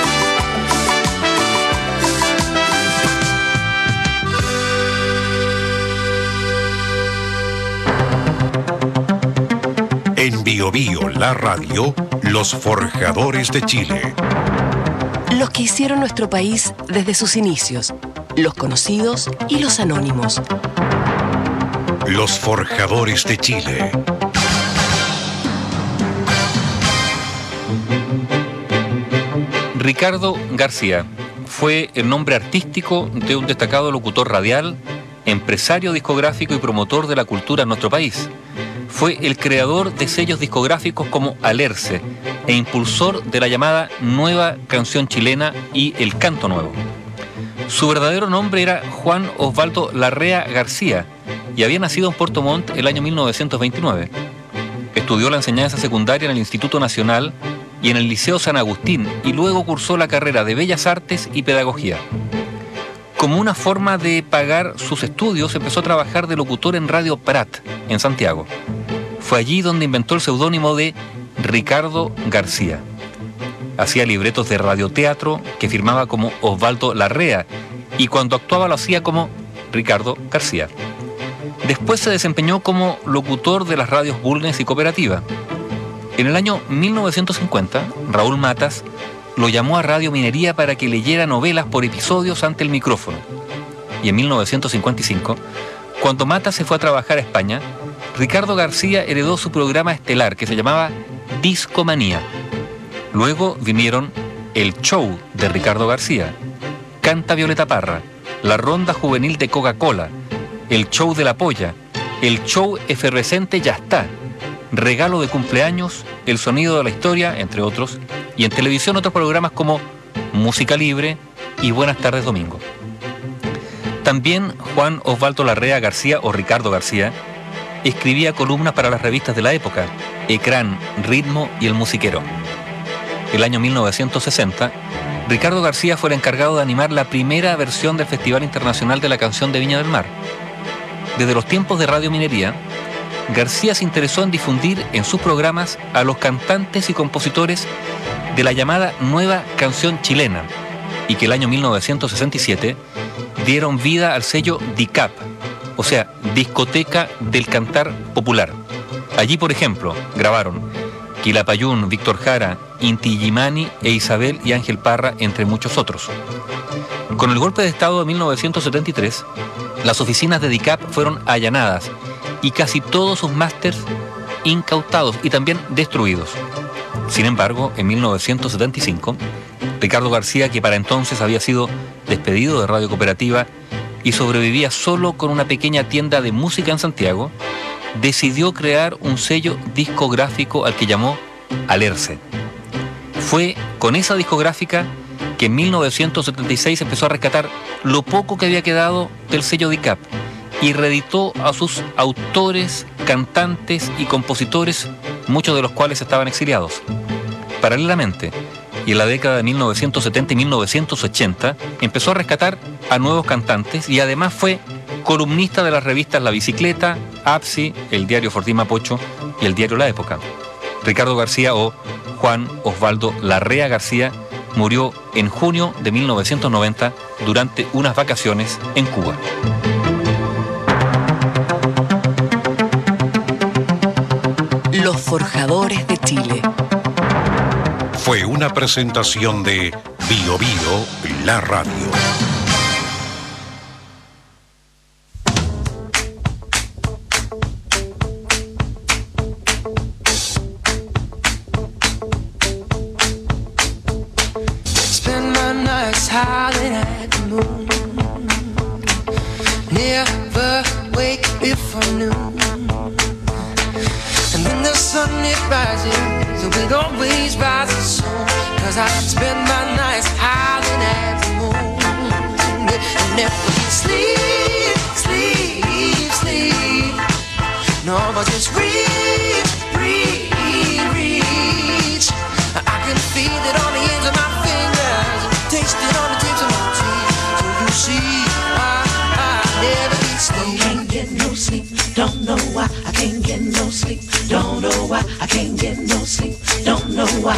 En Bio Bio, la radio, los forjadores de Chile. Los que hicieron nuestro país desde sus inicios, los conocidos y los anónimos. Los forjadores de Chile. Ricardo García fue el nombre artístico de un destacado locutor radial, empresario discográfico y promotor de la cultura en nuestro país. Fue el creador de sellos discográficos como Alerce e impulsor de la llamada Nueva Canción Chilena y El Canto Nuevo. Su verdadero nombre era Juan Osvaldo Larrea García y había nacido en Puerto Montt el año 1929. Estudió la enseñanza secundaria en el Instituto Nacional y en el Liceo San Agustín y luego cursó la carrera de Bellas Artes y Pedagogía. Como una forma de pagar sus estudios, empezó a trabajar de locutor en Radio Prat, en Santiago. Fue allí donde inventó el seudónimo de Ricardo García. Hacía libretos de radioteatro que firmaba como Osvaldo Larrea y cuando actuaba lo hacía como Ricardo García. Después se desempeñó como locutor de las radios Bulnes y Cooperativa. En el año 1950, Raúl Matas lo llamó a Radio Minería para que leyera novelas por episodios ante el micrófono. Y en 1955, cuando Matas se fue a trabajar a España, Ricardo García heredó su programa estelar que se llamaba Discomanía. Luego vinieron El Show de Ricardo García, Canta Violeta Parra, La Ronda Juvenil de Coca-Cola, El Show de la Polla, El Show Efervescente Ya Está, Regalo de Cumpleaños, El Sonido de la Historia, entre otros, y en televisión otros programas como Música Libre y Buenas Tardes Domingo. También Juan Osvaldo Larrea García o Ricardo García escribía columnas para las revistas de la época, Ecrán, Ritmo y El Musiquero. El año 1960, Ricardo García fue el encargado de animar la primera versión del Festival Internacional de la Canción de Viña del Mar. Desde los tiempos de Radio Minería, García se interesó en difundir en sus programas a los cantantes y compositores de la llamada Nueva Canción Chilena y que el año 1967 dieron vida al sello DICAP, o sea, Discoteca del Cantar Popular. Allí, por ejemplo, grabaron Quilapayún, Víctor Jara, Inti Illimani e Isabel y Ángel Parra, entre muchos otros. Con el golpe de Estado de 1973, las oficinas de DICAP fueron allanadas y casi todos sus másters incautados y también destruidos. Sin embargo, en 1975, Ricardo García, que para entonces había sido despedido de Radio Cooperativa y sobrevivía solo con una pequeña tienda de música en Santiago, decidió crear un sello discográfico al que llamó Alerce. Fue con esa discográfica que en 1976 empezó a rescatar lo poco que había quedado del sello DICAP y reeditó a sus autores, cantantes y compositores, muchos de los cuales estaban exiliados. Paralelamente, y en la década de 1970 y 1980 empezó a rescatar a nuevos cantantes y además fue columnista de las revistas La Bicicleta, APSI, el diario Fortín Mapocho y el diario La Época. Ricardo García o Juan Osvaldo Larrea García murió en junio de 1990 durante unas vacaciones en Cuba. Los Forjadores de Chile. Fue una presentación de Bio Bio, la radio. Spend my nights howling at the moon. Never wake before noon. And when the sun it rises, it always rises soon. Cause I spend my nights howling at the moon. And never get sleep, sleep, sleep. No, but just reach, reach, reach. I can feel it on the ends of my fingers, taste it on the tips of my teeth. So you see why I never get sleep. Can't get no sleep, don't know why. I can't get no sleep, don't know why. I can't get no sleep, don't know why.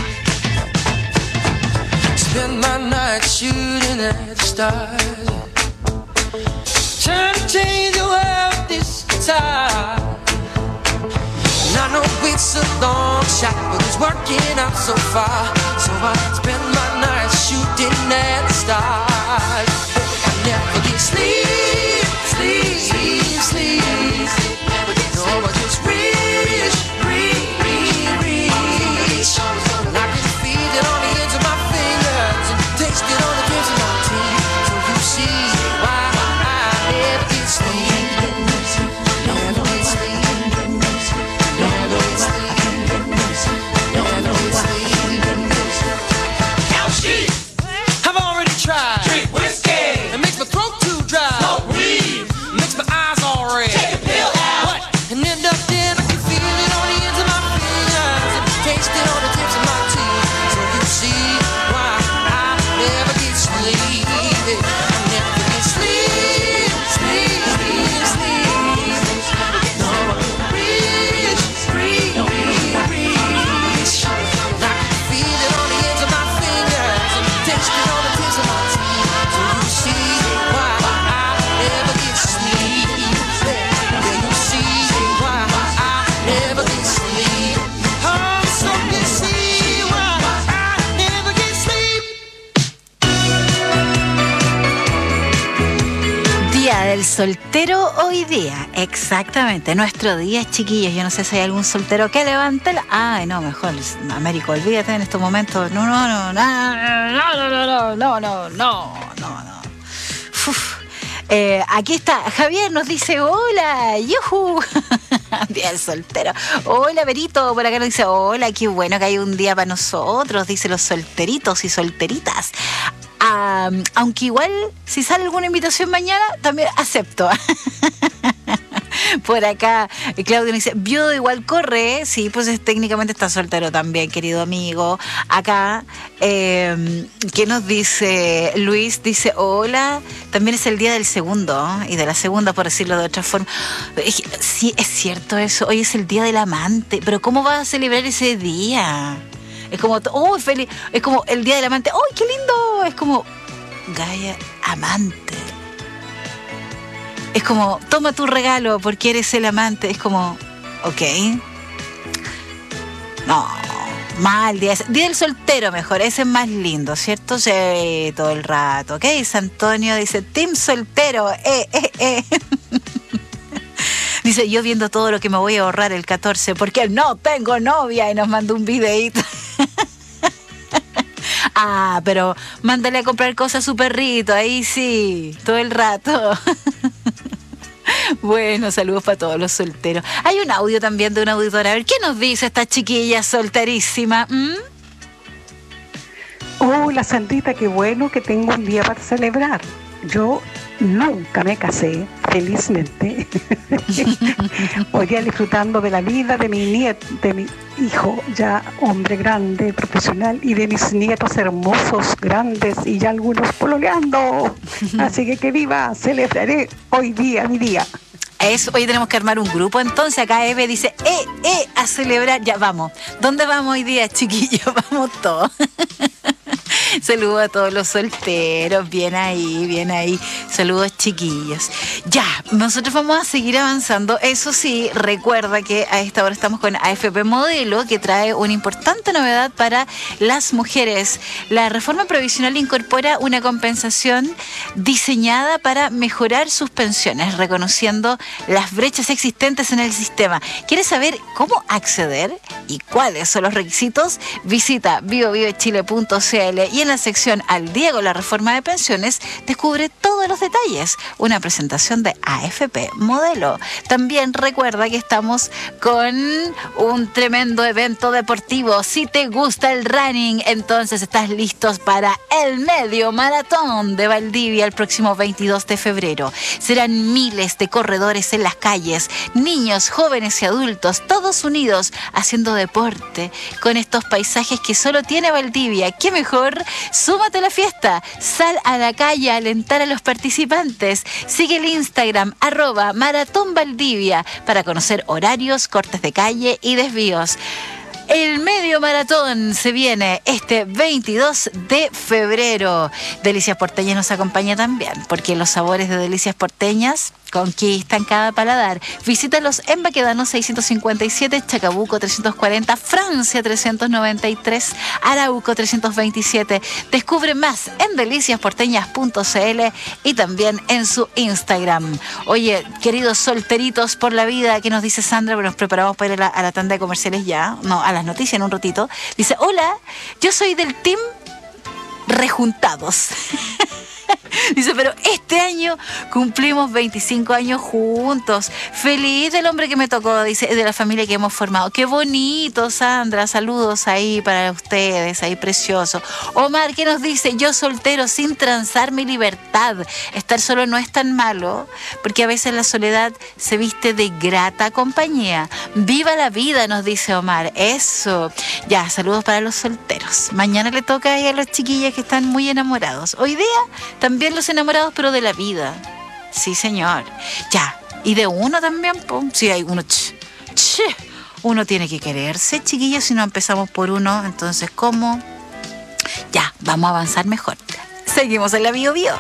Spend my night shooting at the stars, trying to change the world this time. And I know it's a long shot, but it's working out so far. So I spend my nights shooting at the stars. I never get sleep, sleep, sleep, sleep. No, I just reach, reach, reach. And I can feel it on the ends of my fingers and taste it on the tips of my teeth. So you see why I never get sleep. Never get sleep. I've already tried. Drink whiskey. It makes my throat too dry. Smoke weed. Makes my eyes all red. Take a pill out. What? And end up then I can feel it on the ends of my fingers and taste it on the tips of my teeth. So you see why I never get sleep. I never get sleep, sleep, sleep. No, reach, reach, reach. I can feel it on the ends of my fingers and taste it on the tips of my teeth. So you see why I never get sleep. Yeah, you see why I never get sleep. Oh, so you see why I never get sleep. Día del soltero hoy día, exactamente, nuestro día, chiquillos. Yo no sé si hay algún soltero que levante la... Ay, no, mejor, Américo, olvídate en estos momentos. No. Uf. Aquí está, Javier nos dice, hola, yuhu. Día del soltero. Hola, Berito, por acá nos dice, hola, qué bueno que hay un día para nosotros, dice los solteritos y solteritas. Aunque igual, si sale alguna invitación mañana, también acepto. Por acá, Claudio dice, viudo igual corre. Sí, pues técnicamente está soltero también, querido amigo. Acá, ¿qué nos dice? Luis dice, hola. También es el día del segundo, y de la segunda, por decirlo de otra forma. Sí, es cierto eso. Hoy es el día del amante. Pero ¿cómo vas a celebrar ese día? Es como, feliz. Es como el día del amante. ¡Uy, qué lindo! Es como, Gaia, amante. Es como, toma tu regalo porque eres el amante. Es como, ok. No, mal día. Día del soltero mejor, ese es más lindo, ¿cierto? Sí, todo el rato, ¿ok? Antonio dice, team soltero, Dice, yo viendo todo lo que me voy a ahorrar el 14 porque no tengo novia, y nos mandó un videíto. Pero mándale a comprar cosas su perrito, ahí sí, todo el rato. Bueno, saludos para todos los solteros. Hay un audio también de una auditora. A ver, ¿qué nos dice esta chiquilla solterísima? Hola, Sandrita, qué bueno que tengo un día para celebrar. Yo nunca me casé felizmente. Hoy día disfrutando de la vida de mi nieto, de mi hijo ya hombre grande, profesional, y de mis nietos hermosos, grandes y ya algunos pololeando. Así que viva, celebraré hoy día mi día. Hoy tenemos que armar un grupo, entonces acá Eve dice, a celebrar, ya vamos. ¿Dónde vamos hoy día, chiquillos? Vamos todos. Saludos a todos los solteros, bien ahí. Saludos, chiquillos. Ya, nosotros vamos a seguir avanzando. Eso sí, recuerda que a esta hora estamos con AFP Modelo, que trae una importante novedad para las mujeres. La reforma previsional incorpora una compensación diseñada para mejorar sus pensiones, reconociendo las brechas existentes en el sistema. ¿Quieres saber cómo acceder y cuáles son los requisitos? Visita biobiochile.cl y en la sección Al día con la reforma de pensiones descubre todos los detalles. Una presentación de AFP Modelo. También recuerda que estamos con un tremendo evento deportivo. Si te gusta el running, entonces estás listos para el medio maratón de Valdivia el próximo 22 de febrero. Serán miles de corredores en las calles, niños, jóvenes y adultos, todos unidos haciendo deporte con estos paisajes que solo tiene Valdivia. ¿Qué mejor? Súmate a la fiesta, sal a la calle a alentar a los participantes. Sigue el Instagram @maratónvaldivia para conocer horarios, cortes de calle y desvíos. El medio maratón se viene este 22 de febrero. Delicias Porteñas nos acompaña también, porque los sabores de Delicias Porteñas conquistan cada paladar. Visítalos en Baquedano 657, Chacabuco 340, Francia 393, Arauco 327. Descubre más en deliciasporteñas.cl y también en su Instagram. Oye, queridos solteritos por la vida, ¿qué nos dice Sandra? Nos preparamos para ir a la tanda de comerciales ya. No, a las noticias en un ratito. Dice, hola, yo soy del team Rejuntados. Dice, pero este año cumplimos 25 años juntos. Feliz del hombre que me tocó, dice, de la familia que hemos formado. Qué bonito, Sandra. Saludos ahí para ustedes, ahí precioso. Omar, ¿qué nos dice? Yo soltero, sin transar mi libertad. Estar solo no es tan malo, porque a veces la soledad se viste de grata compañía. Viva la vida, nos dice Omar. Eso. Ya, saludos para los solteros. Mañana le toca ahí a los chiquillos que están muy enamorados. Hoy día también los enamorados, pero de la vida. Sí, señor. Ya. Y de uno también, pues. Sí, hay uno. Uno tiene que quererse, chiquillos. Si no empezamos por uno, entonces, ¿cómo? Ya, vamos a avanzar mejor. Seguimos en la Bio Bio.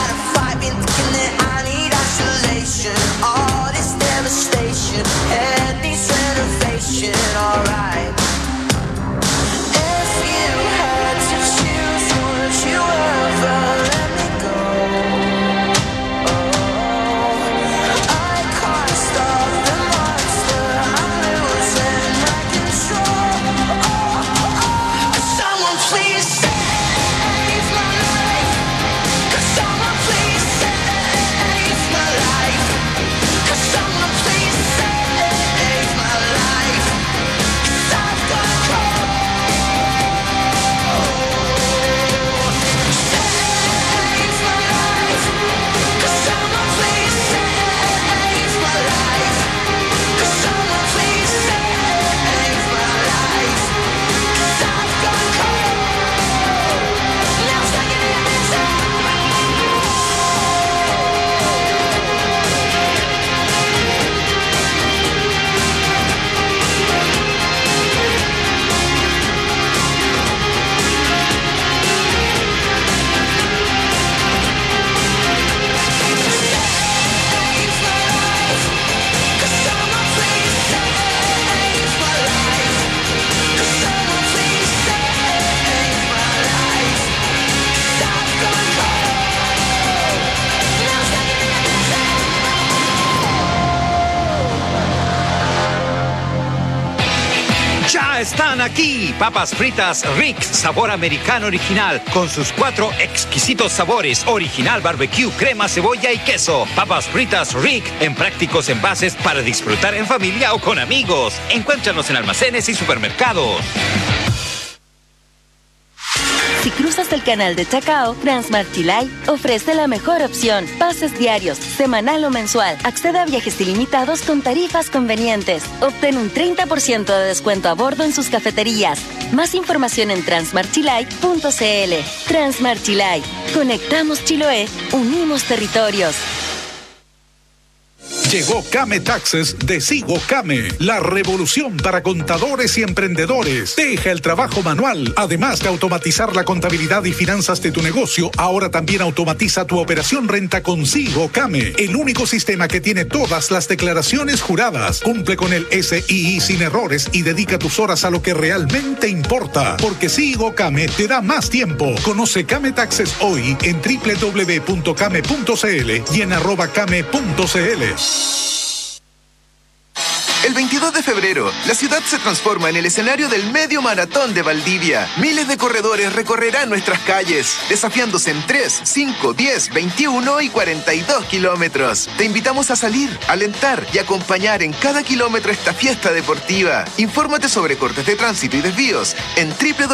All this devastation. están aquí. Papas fritas Rick, sabor americano original, con sus 4 exquisitos sabores: original, barbecue, crema, cebolla y queso. Papas fritas Rick, en prácticos envases para disfrutar en familia o con amigos. Encuéntranos en almacenes y supermercados. Si cruzas el canal de Chacao, Transmart Chilay ofrece la mejor opción. Pases diarios, semanal o mensual. Accede a viajes ilimitados con tarifas convenientes. Obtén un 30% de descuento a bordo en sus cafeterías. Más información en transmartchilay.cl. Transmart Chilay. Conectamos Chiloé, unimos territorios. Llegó Came Taxes de Sigo Came, la revolución para contadores y emprendedores. Deja el trabajo manual. Además de automatizar la contabilidad y finanzas de tu negocio, ahora también automatiza tu operación renta con Sigo Came, el único sistema que tiene todas las declaraciones juradas. Cumple con el SII sin errores y dedica tus horas a lo que realmente importa, porque Sigo Came te da más tiempo. Conoce Came Taxes hoy en www.came.cl y en @came.cl. El 22 de febrero, la ciudad se transforma en el escenario del Medio Maratón de Valdivia. Miles de corredores recorrerán nuestras calles, desafiándose en 3, 5, 10, 21 y 42 kilómetros. Te invitamos a salir, alentar y acompañar en cada kilómetro esta fiesta deportiva. Infórmate sobre cortes de tránsito y desvíos en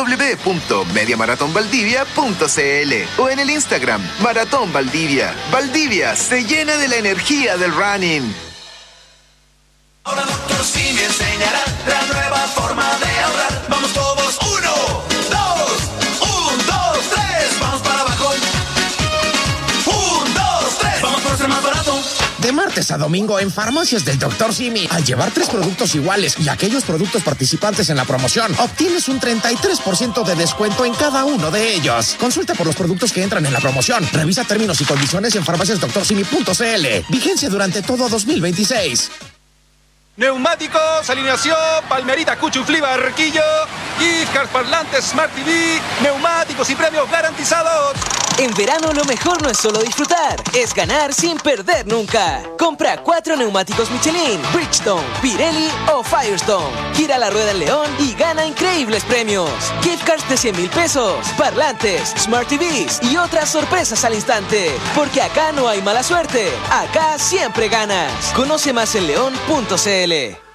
www.mediamaratonvaldivia.cl o en el Instagram Maratón Valdivia. Valdivia se llena de la energía del running. Ahora Dr. Simi enseñará la nueva forma de ahorrar. Vamos todos, 1, 2, 3, vamos para abajo. 1, 2, 3, vamos por ser más barato. De martes a domingo en Farmacias del Dr. Simi, al llevar 3 productos iguales y aquellos productos participantes en la promoción, obtienes un 33% de descuento en cada uno de ellos. Consulta por los productos que entran en la promoción. Revisa términos y condiciones en farmaciasdoctorsimi.cl. Vigencia durante todo 2026. Neumáticos, alineación, Palmerita, Cuchuflí, Barquillo, gift cards, parlantes, Smart TV, neumáticos y premios garantizados. En verano lo mejor no es solo disfrutar, es ganar sin perder nunca. Compra 4 neumáticos Michelin, Bridgestone, Pirelli o Firestone. Gira la rueda en León y gana increíbles premios. Gift cards de 100,000 pesos, parlantes, Smart TVs y otras sorpresas al instante. Porque acá no hay mala suerte, acá siempre ganas. Conoce más en león.cl.